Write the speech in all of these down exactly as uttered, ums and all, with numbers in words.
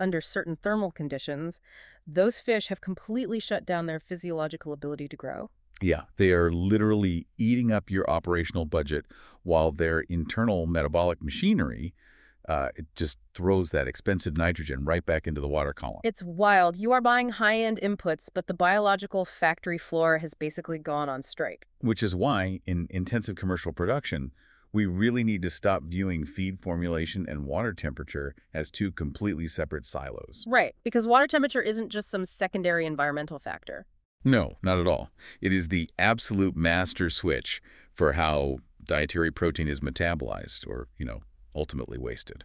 under certain thermal conditions, those fish have completely shut down their physiological ability to grow. Yeah, they are literally eating up your operational budget while their internal metabolic machinery uh, it just throws that expensive nitrogen right back into the water column. It's wild. You are buying high-end inputs, but the biological factory floor has basically gone on strike. Which is why, in intensive commercial production, we really need to stop viewing feed formulation and water temperature as two completely separate silos. Right, because water temperature isn't just some secondary environmental factor. No, not at all. It is the absolute master switch for how dietary protein is metabolized or, you know, ultimately wasted.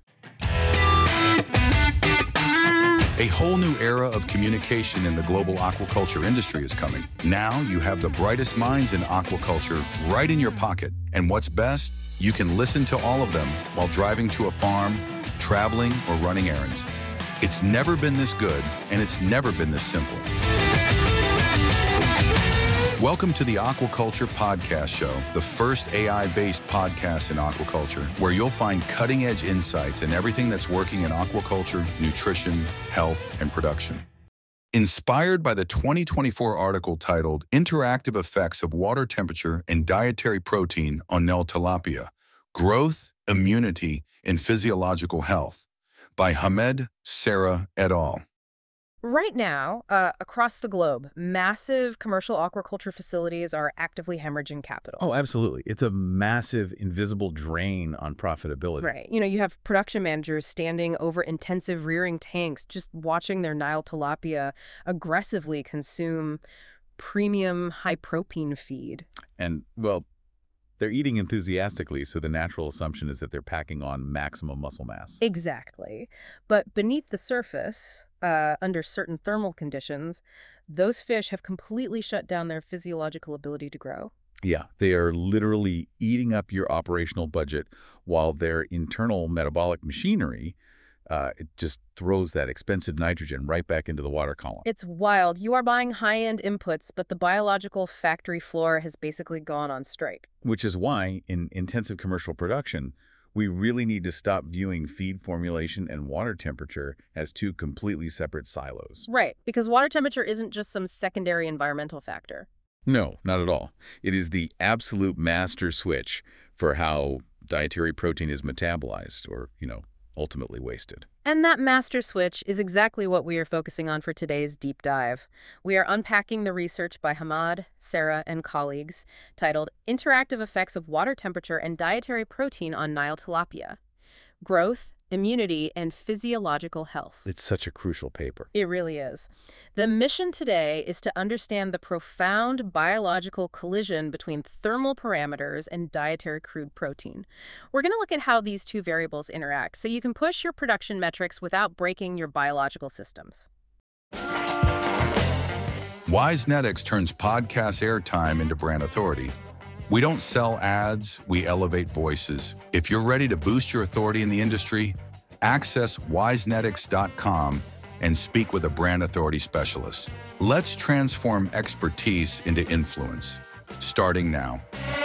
A whole new era of communication in the global aquaculture industry is coming. Now you have the brightest minds in aquaculture right in your pocket. And what's best? You can listen to all of them while driving to a farm, traveling, or running errands. It's never been this good, and it's never been this simple. Welcome to the Aquaculture Podcast Show, the first A I-based podcast in aquaculture, where you'll find cutting-edge insights in everything that's working in aquaculture, nutrition, health, and production. Inspired by the twenty twenty-four article titled Interactive Effects of Water Temperature and Dietary Protein on Nell Tilapia, Growth, Immunity, and Physiological Health by Hamed Sarah et al. Right now, uh, across the globe, massive commercial aquaculture facilities are actively hemorrhaging capital. Oh, absolutely. It's a massive, invisible drain on profitability. Right. You know, you have production managers standing over intensive rearing tanks, just watching their Nile tilapia aggressively consume premium high-protein feed. And, well, they're eating enthusiastically, so the natural assumption is that they're packing on maximum muscle mass. Exactly. But beneath the surface, uh, under certain thermal conditions, those fish have completely shut down their physiological ability to grow. Yeah, they are literally eating up your operational budget while their internal metabolic machinery uh, it just throws that expensive nitrogen right back into the water column. It's wild. You are buying high-end inputs, but the biological factory floor has basically gone on strike. Which is why, in intensive commercial production, we really need to stop viewing feed formulation and water temperature as two completely separate silos. Right, because water temperature isn't just some secondary environmental factor. No, not at all. It is the absolute master switch for how dietary protein is metabolized or, you know, ultimately wasted. And that master switch is exactly what we are focusing on for today's deep dive. We are unpacking the research by Hamed, Sarah, and colleagues titled Interactive Effects of Water Temperature and Dietary Protein on Nile Tilapia, Growth, Immunity, and Physiological Health. It's such a crucial paper. It really is. The mission today is to understand the profound biological collision between thermal parameters and dietary crude protein. We're going to look at how these two variables interact so you can push your production metrics without breaking your biological systems. WiseNetix turns podcast airtime into brand authority. We don't sell ads, we elevate voices. If you're ready to boost your authority in the industry, access wise netix dot com and speak with a brand authority specialist. Let's transform expertise into influence, starting now.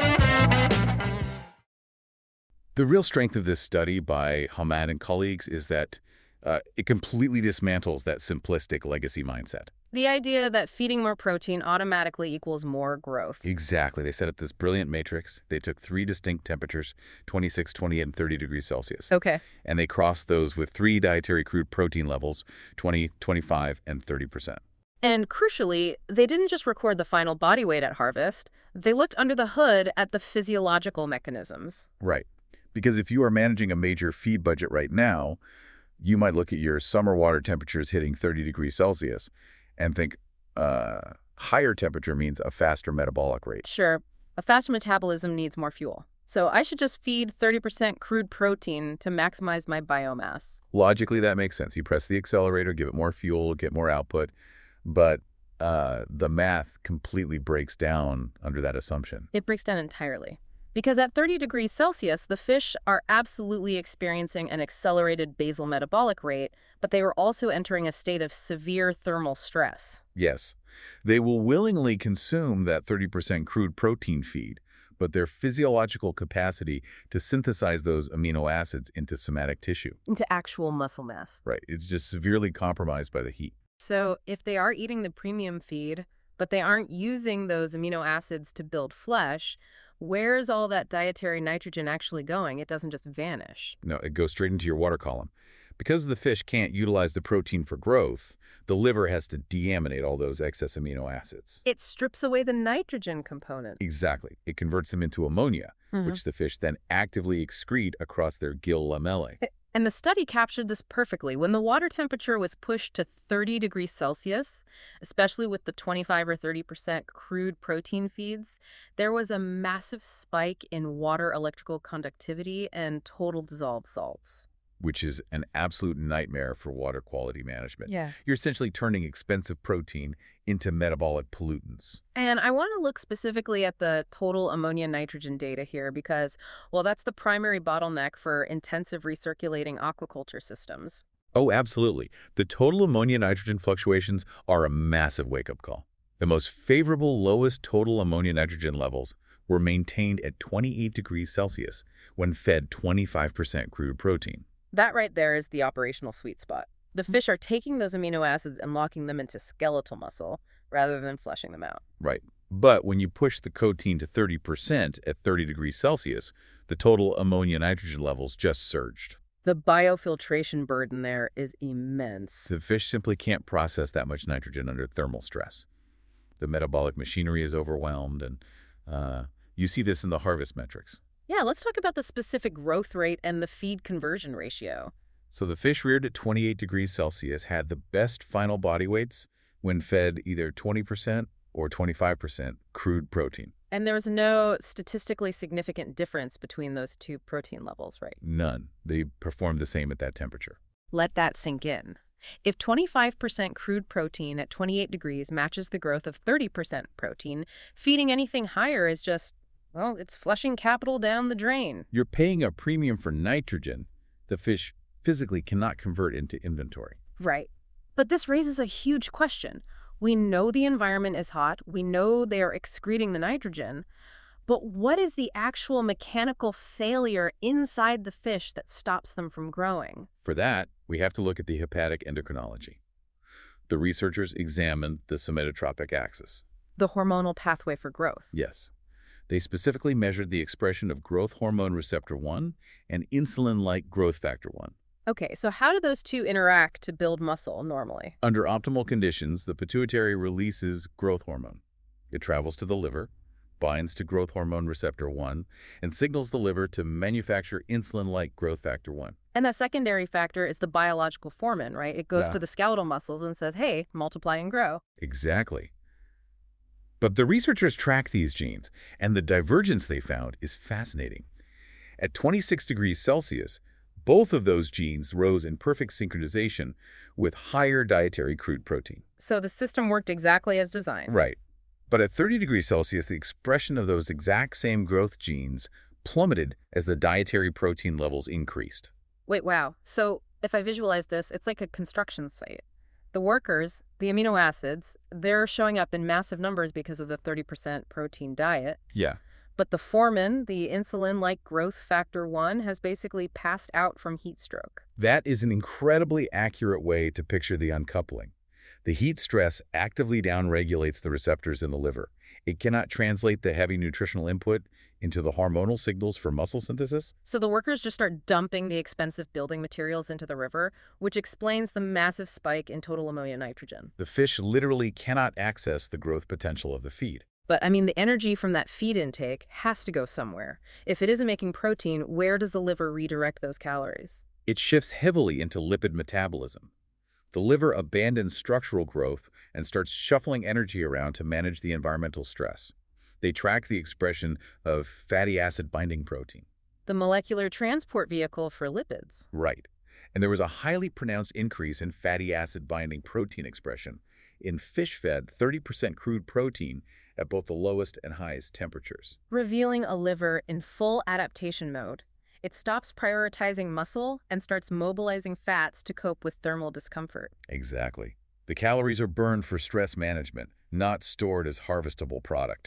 The real strength of this study by Hamed and colleagues is that uh, it completely dismantles that simplistic legacy mindset. The idea that feeding more protein automatically equals more growth. Exactly. They set up this brilliant matrix. They took three distinct temperatures, twenty-six, twenty-eight, and thirty degrees Celsius. Okay. And they crossed those with three dietary crude protein levels, twenty, twenty-five, and thirty percent. And crucially, they didn't just record the final body weight at harvest. They looked under the hood at the physiological mechanisms. Right. Because if you are managing a major feed budget right now, you might look at your summer water temperatures hitting thirty degrees Celsius and think uh, higher temperature means a faster metabolic rate. Sure, a faster metabolism needs more fuel. So I should just feed thirty percent crude protein to maximize my biomass. Logically, that makes sense. You press the accelerator, give it more fuel, get more output, but uh, the math completely breaks down under that assumption. It breaks down entirely. Because at thirty degrees Celsius, the fish are absolutely experiencing an accelerated basal metabolic rate, but they are also entering a state of severe thermal stress. Yes, they will willingly consume that thirty percent crude protein feed, but their physiological capacity to synthesize those amino acids into somatic tissue. Into actual muscle mass. Right. It's just severely compromised by the heat. So if they are eating the premium feed, but they aren't using those amino acids to build flesh, where's all that dietary nitrogen actually going? It doesn't just vanish. No, it goes straight into your water column. Because the fish can't utilize the protein for growth, the liver has to deaminate all those excess amino acids. It strips away the nitrogen component. Exactly. It converts them into ammonia, Mhm. which the fish then actively excrete across their gill lamellae. And the study captured this perfectly. When the water temperature was pushed to thirty degrees Celsius, especially with the twenty-five or thirty percent crude protein feeds, there was a massive spike in water electrical conductivity and total dissolved salts. Which is an absolute nightmare for water quality management. Yeah. You're essentially turning expensive protein into metabolic pollutants. And I want to look specifically at the total ammonia nitrogen data here because, well, that's the primary bottleneck for intensive recirculating aquaculture systems. Oh, absolutely. The total ammonia nitrogen fluctuations are a massive wake-up call. The most favorable lowest total ammonia nitrogen levels were maintained at twenty-eight degrees Celsius when fed twenty-five percent crude protein. That right there is the operational sweet spot. The fish are taking those amino acids and locking them into skeletal muscle rather than flushing them out. Right. But when you push the coating to thirty percent at thirty degrees Celsius, the total ammonia nitrogen levels just surged. The biofiltration burden there is immense. The fish simply can't process that much nitrogen under thermal stress. The metabolic machinery is overwhelmed, and uh, you see this in the harvest metrics. Yeah, let's talk about the specific growth rate and the feed conversion ratio. So the fish reared at twenty-eight degrees Celsius had the best final body weights when fed either twenty percent or twenty-five percent crude protein. And there was no statistically significant difference between those two protein levels, right? None. They performed the same at that temperature. Let that sink in. If twenty-five percent crude protein at twenty-eight degrees matches the growth of thirty percent protein, feeding anything higher is just, well, it's flushing capital down the drain. You're paying a premium for nitrogen the fish physically cannot convert into inventory. Right. But this raises a huge question. We know the environment is hot. We know they are excreting the nitrogen. But what is the actual mechanical failure inside the fish that stops them from growing? For that, we have to look at the hepatic endocrinology. The researchers examined the somatotropic axis. The hormonal pathway for growth. Yes. They specifically measured the expression of growth hormone receptor one and insulin-like growth factor one. Okay, so how do those two interact to build muscle normally? Under optimal conditions, the pituitary releases growth hormone. It travels to the liver, binds to growth hormone receptor one, and signals the liver to manufacture insulin-like growth factor one. And that secondary factor is the biological foreman, right? It goes Yeah. to the skeletal muscles and says, hey, multiply and grow. Exactly. But the researchers tracked these genes, and the divergence they found is fascinating. At twenty-six degrees Celsius, both of those genes rose in perfect synchronization with higher dietary crude protein. So the system worked exactly as designed. Right. But at thirty degrees Celsius, the expression of those exact same growth genes plummeted as the dietary protein levels increased. Wait, wow. So if I visualize this, it's like a construction site. The workers, the amino acids, they're showing up in massive numbers because of the thirty percent protein diet. Yeah. But the foreman, the insulin-like growth factor one, has basically passed out from heat stroke. That is an incredibly accurate way to picture the uncoupling. The heat stress actively downregulates the receptors in the liver. It cannot translate the heavy nutritional input into the hormonal signals for muscle synthesis. So the workers just start dumping the expensive building materials into the river, which explains the massive spike in total ammonia nitrogen. The fish literally cannot access the growth potential of the feed. But, I mean, the energy from that feed intake has to go somewhere. If it isn't making protein, where does the liver redirect those calories? It shifts heavily into lipid metabolism. The liver abandons structural growth and starts shuffling energy around to manage the environmental stress. They track the expression of fatty acid binding protein. The molecular transport vehicle for lipids. Right. And there was a highly pronounced increase in fatty acid binding protein expression in fish-fed thirty percent crude protein at both the lowest and highest temperatures. Revealing a liver in full adaptation mode. It stops prioritizing muscle and starts mobilizing fats to cope with thermal discomfort. Exactly. The calories are burned for stress management, not stored as harvestable product.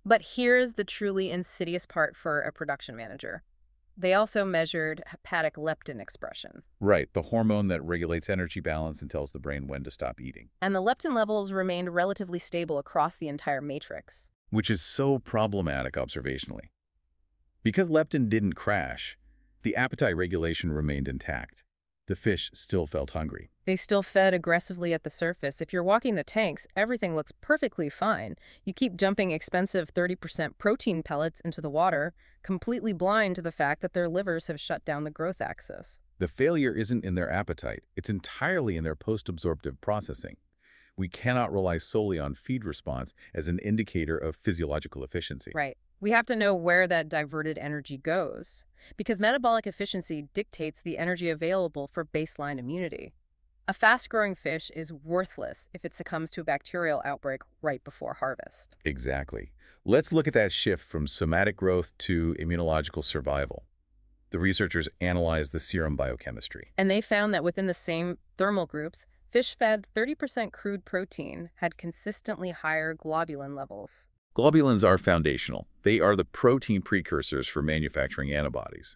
But here's the truly insidious part for a production manager. They also measured hepatic leptin expression. Right, the hormone that regulates energy balance and tells the brain when to stop eating. And the leptin levels remained relatively stable across the entire matrix. Which is so problematic observationally. Because leptin didn't crash, the appetite regulation remained intact. The fish still felt hungry. They still fed aggressively at the surface. If you're walking the tanks, everything looks perfectly fine. You keep dumping expensive thirty percent protein pellets into the water, completely blind to the fact that their livers have shut down the growth axis. The failure isn't in their appetite. It's entirely in their post-absorptive processing. We cannot rely solely on feed response as an indicator of physiological efficiency. Right. We have to know where that diverted energy goes, because metabolic efficiency dictates the energy available for baseline immunity. A fast-growing fish is worthless if it succumbs to a bacterial outbreak right before harvest. Exactly. Let's look at that shift from somatic growth to immunological survival. The researchers analyzed the serum biochemistry. And they found that within the same thermal groups, fish fed thirty percent crude protein had consistently higher globulin levels. Globulins are foundational. They are the protein precursors for manufacturing antibodies.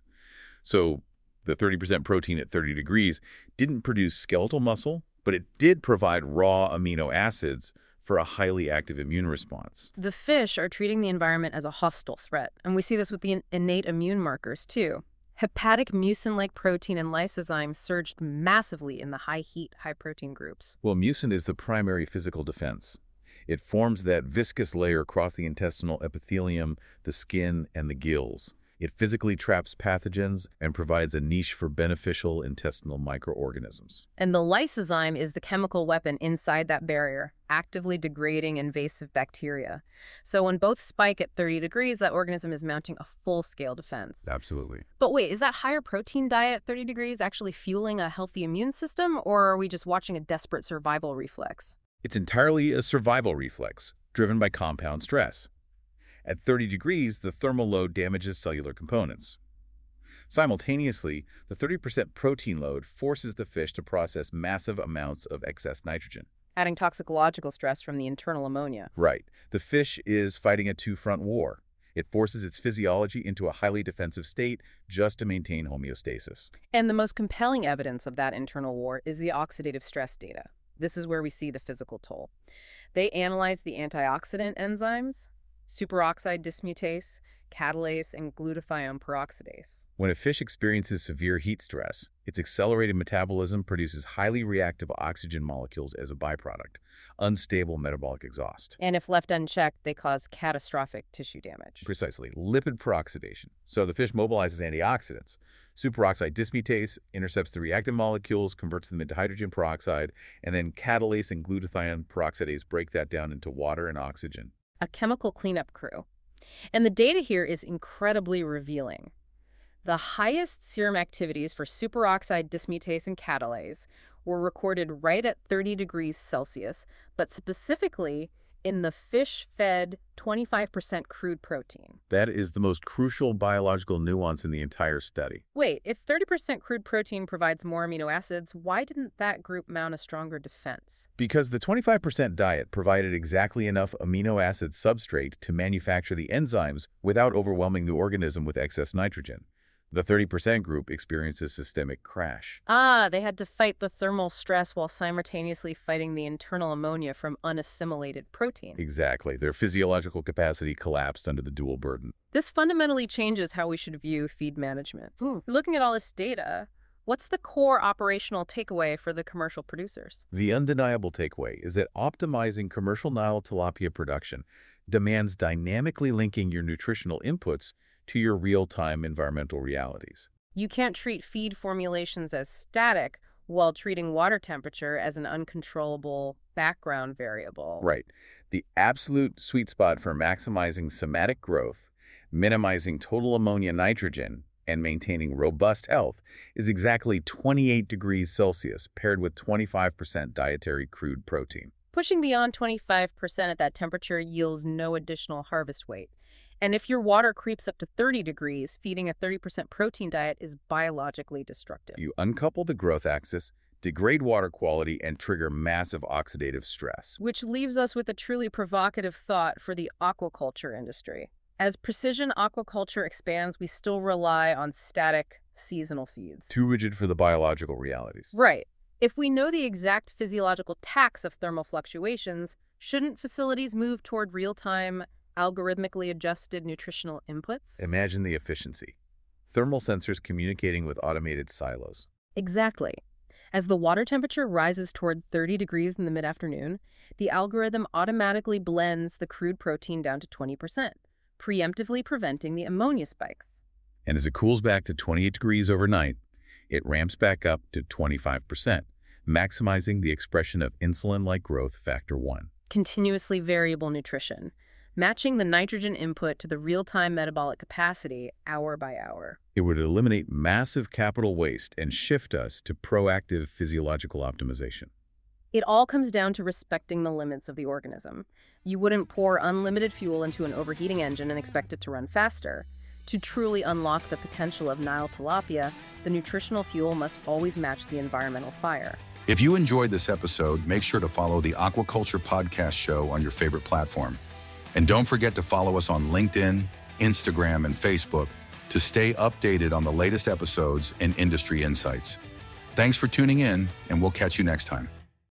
So the thirty percent protein at thirty degrees didn't produce skeletal muscle, but it did provide raw amino acids for a highly active immune response. The fish are treating the environment as a hostile threat, and we see this with the innate immune markers too. Hepatic mucin-like protein and lysozyme surged massively in the high-heat, high-protein groups. Well, mucin is the primary physical defense. It forms that viscous layer across the intestinal epithelium, the skin, and the gills. It physically traps pathogens and provides a niche for beneficial intestinal microorganisms. And the lysozyme is the chemical weapon inside that barrier, actively degrading invasive bacteria. So when both spike at thirty degrees, that organism is mounting a full-scale defense. Absolutely. But wait, is that higher protein diet at thirty degrees actually fueling a healthy immune system, or are we just watching a desperate survival reflex? It's entirely a survival reflex, driven by compound stress. At thirty degrees, the thermal load damages cellular components. Simultaneously, the thirty percent protein load forces the fish to process massive amounts of excess nitrogen. Adding toxicological stress from the internal ammonia. Right. The fish is fighting a two-front war. It forces its physiology into a highly defensive state just to maintain homeostasis. And the most compelling evidence of that internal war is the oxidative stress data. This is where we see the physical toll. They analyzed the antioxidant enzymes, superoxide dismutase, catalase, and glutathione peroxidase. When a fish experiences severe heat stress, its accelerated metabolism produces highly reactive oxygen molecules as a byproduct, unstable metabolic exhaust. And if left unchecked, they cause catastrophic tissue damage. Precisely. Lipid peroxidation. So the fish mobilizes antioxidants. Superoxide dismutase intercepts the reactive molecules, converts them into hydrogen peroxide, and then catalase and glutathione peroxidase break that down into water and oxygen. A chemical cleanup crew. And the data here is incredibly revealing. The highest serum activities for superoxide dismutase and catalase were recorded right at thirty degrees Celsius, but specifically in the fish-fed twenty-five percent crude protein. That is the most crucial biological nuance in the entire study. Wait, if thirty percent crude protein provides more amino acids, why didn't that group mount a stronger defense? Because the twenty-five percent diet provided exactly enough amino acid substrate to manufacture the enzymes without overwhelming the organism with excess nitrogen. The thirty percent group experiences systemic crash. Ah, they had to fight the thermal stress while simultaneously fighting the internal ammonia from unassimilated protein. Exactly. Their physiological capacity collapsed under the dual burden. This fundamentally changes how we should view feed management. Mm. Looking at all this data, what's the core operational takeaway for the commercial producers? The undeniable takeaway is that optimizing commercial Nile tilapia production demands dynamically linking your nutritional inputs to your real-time environmental realities. You can't treat feed formulations as static while treating water temperature as an uncontrollable background variable. Right. The absolute sweet spot for maximizing somatic growth, minimizing total ammonia nitrogen, and maintaining robust health is exactly twenty-eight degrees Celsius paired with twenty-five percent dietary crude protein. Pushing beyond twenty-five percent at that temperature yields no additional harvest weight. And if your water creeps up to thirty degrees, feeding a thirty percent protein diet is biologically destructive. You uncouple the growth axis, degrade water quality, and trigger massive oxidative stress. Which leaves us with a truly provocative thought for the aquaculture industry. As precision aquaculture expands, we still rely on static, seasonal feeds. Too rigid for the biological realities. Right. If we know the exact physiological tax of thermal fluctuations, shouldn't facilities move toward real-time, algorithmically adjusted nutritional inputs? Imagine the efficiency. Thermal sensors communicating with automated silos. Exactly. As the water temperature rises toward thirty degrees in the mid-afternoon, the algorithm automatically blends the crude protein down to twenty percent, preemptively preventing the ammonia spikes. And as it cools back to twenty-eight degrees overnight, it ramps back up to twenty-five percent, maximizing the expression of insulin-like growth factor one. Continuously variable nutrition, matching the nitrogen input to the real-time metabolic capacity hour by hour. It would eliminate massive capital waste and shift us to proactive physiological optimization. It all comes down to respecting the limits of the organism. You wouldn't pour unlimited fuel into an overheating engine and expect it to run faster. To truly unlock the potential of Nile tilapia, the nutritional fuel must always match the environmental fire. If you enjoyed this episode, make sure to follow the Aquaculture Podcast Show on your favorite platform. And don't forget to follow us on LinkedIn, Instagram, and Facebook to stay updated on the latest episodes and industry insights. Thanks for tuning in, and we'll catch you next time.